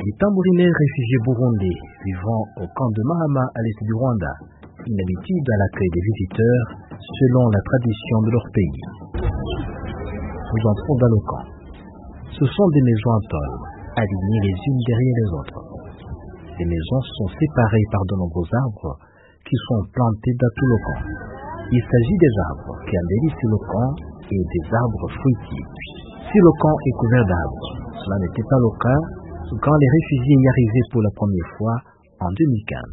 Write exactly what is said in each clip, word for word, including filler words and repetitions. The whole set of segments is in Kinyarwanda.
Les Tambourines réfugiés burundais vivant au camp de Mahama à l'est du Rwanda, inhabitués à l'accueil des visiteurs selon la tradition de leur pays. Nous entrons dans le camp. Ce sont des maisons en tôle, alignées les unes derrière les autres. Les maisons sont séparées par de nombreux arbres qui sont plantés dans tout le camp. Il s'agit des arbres qui embellissent le camp et des arbres fruitiers. Si le camp est couvert d'arbres, cela n'était pas le cas quand les réfugiés y arrivaient pour la première fois en deux mille quinze.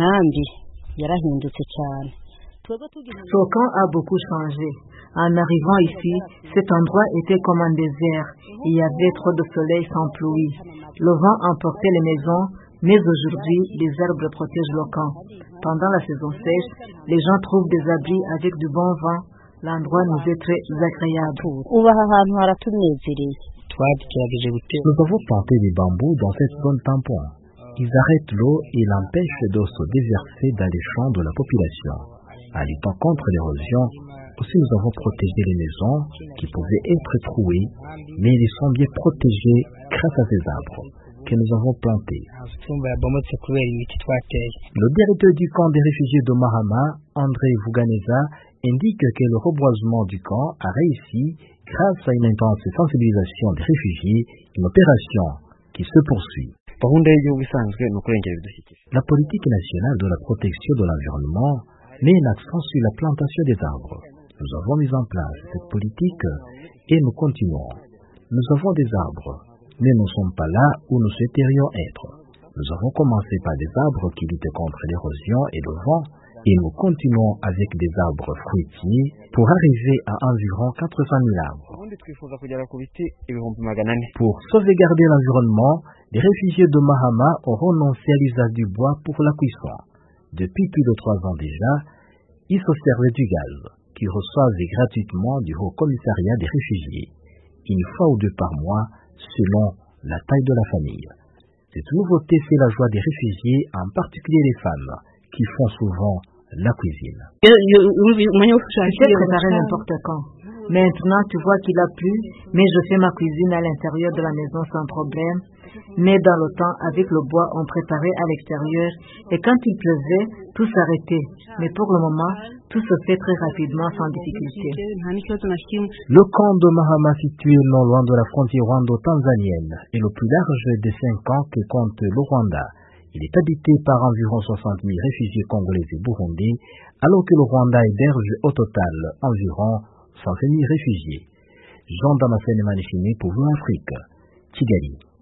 Ce camp a beaucoup changé. En arrivant ici, cet endroit était comme un désert. Il y avait trop de soleil sans pluie. Le vent emportait les maisons, mais aujourd'hui, les arbres protègent le camp. Pendant la saison sèche, les gens trouvent des abris avec du bon vent. L'endroit nous est très agréable. Nous avons planté des bambous dans cette zone tampon. Ils arrêtent l'eau et l'empêchent de se déverser dans les champs de la population. En luttant contre l'érosion, aussi nous avons protégé les maisons qui pouvaient être trouées, mais ils sont bien protégés grâce à ces arbres que nous avons plantés. Le directeur du camp des réfugiés de Mahama, André Vuganeza, indique que le reboisement du camp a réussi grâce à une intense sensibilisation des réfugiés, une opération qui se poursuit. La politique nationale de la protection de l'environnement met l'accent sur la plantation des arbres. Nous avons mis en place cette politique et nous continuons. Nous avons des arbres, mais nous ne sommes pas là où nous souhaiterions être. Nous avons commencé par des arbres qui luttent contre l'érosion et le vent, et nous continuons avec des arbres fruitiers pour arriver à environ quatre cent mille arbres. Pour sauvegarder l'environnement, les réfugiés de Mahama ont renoncé à l'usage du bois pour la cuisson. Depuis plus de trois ans déjà, ils se servent du gaz, qu'ils reçoivent gratuitement du Haut Commissariat des réfugiés, une fois ou deux par mois, selon la taille de la famille. Cette nouveauté fait la joie des réfugiés, en particulier les femmes, qui font souvent la cuisine. Tu sais préparer n'importe quand. Maintenant, tu vois qu'il a plu, mais je fais ma cuisine à l'intérieur de la maison sans problème. Mais dans le temps, avec le bois, on préparait à l'extérieur. Et quand il pleuvait, tout s'arrêtait. Mais pour le moment, tout se fait très rapidement, sans difficulté. Le camp de Mahama, situé non loin de la frontière rwando-tanzanienne, est le plus large des cinq camps que compte le Rwanda. Il est habité par environ soixante mille réfugiés congolais et burundais, alors que le Rwanda héberge au total environ cent mille réfugiés. Jean Damascène Manichini pour l'Afrique, Kigali.